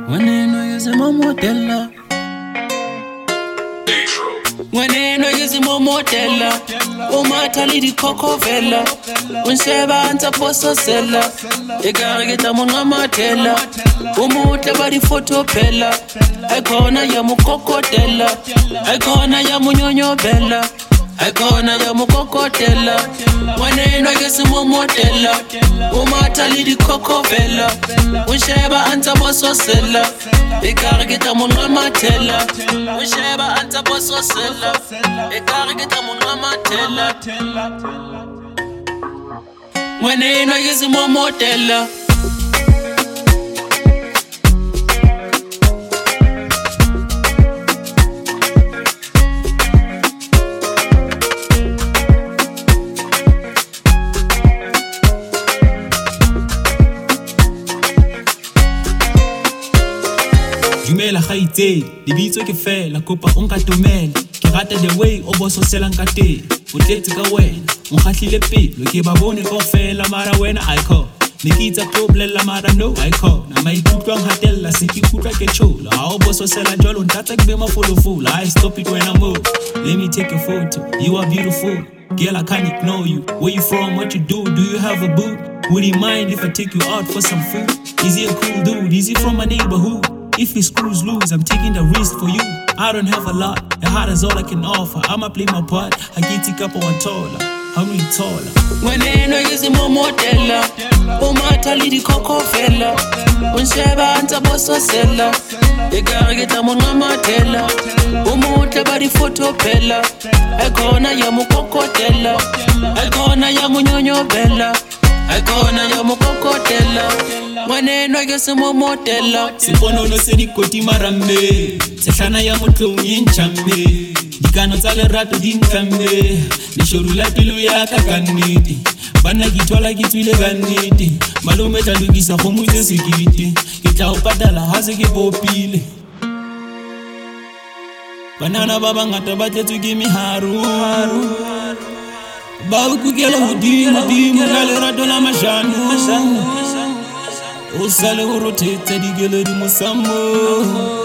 Mweneno yezimo modela Mweneno yezimo modela Umatali di koko vela Unsheba anta poso sela Egarigeta munga matela Umutle bari foto pela Aikona ya mukokotela Aikona ya munyonyo bela Aikona ya mukokotela Mweneno yezimo modela Umatali di koko vela Unsheba anta poso sela Egarigeta munga matela Unsheba anta poso sela Egarigeta munga matela Mweneno yezimo modela Dumela khaitse lebitso ke fela kopa o nkatomele ke rata the way o boso sela nkate o tletse ka wena o khahlile pelo ke ba bone go fela mara wena I call ne ke itsa toblela mara no I call na maikutlo ang hatella se ke kutla ke chola ha o boso sela jolo ntatsa ke be mafolofolo I stop it when I'm up. Let me take a photo, you are beautiful girl, I can't ignore you. Where you from, what you do you have a boo? Would he mind if I take you out for some food? Is he a cool dude, is he from my neighborhood? If he screws loose, I'm taking the risk for you. I don't have a lot, the heart is all I can offer. I'ma play my part, I get it up on taller. I'm really taller. Mweneno yezimo modela Umatali di koko vela Unsheba anta boso sela Egarigeta munga matela Umutle bari foto pela Aikona ya mukokotela Aikona ya munyonyo bela Aikona ya mukokotela Mweneno yezimo modela Siponono se dikoti marambe Sehlana ya motlong yinchame Dikano tsa lerato di ntlame Leshoru la pelo ya ka kannete Bana ke thola ke tswile ka nnete Malome tla lokisa kgomo tse sekete Ke tla o patala ha se ke popile Banana ba bangata ba tletswe ke meharo Ba o kukela hodimo ka lerato la mashano O sale o rotetsa dikele di mosamo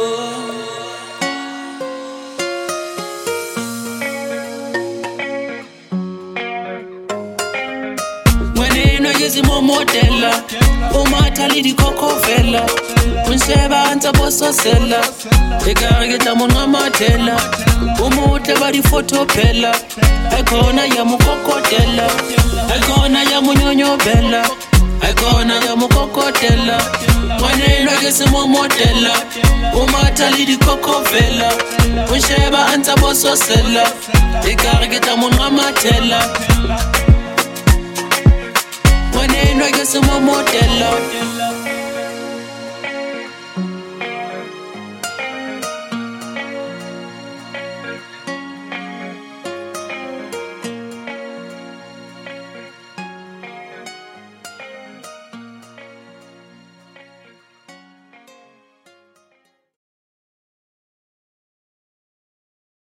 Mweneno yezimo modela Umatali di koko vela Unsheba anta boso sela Egarigeta munga matela Umutle bari foto pela Aikona ya mukokotela Aikona ya munyonyo bela Aikona ya mukokotela Mweneno yezimo modela Umatali di koko vela Unsheba anta boso sela Egarigeta munga matela Mweneno yezimo modela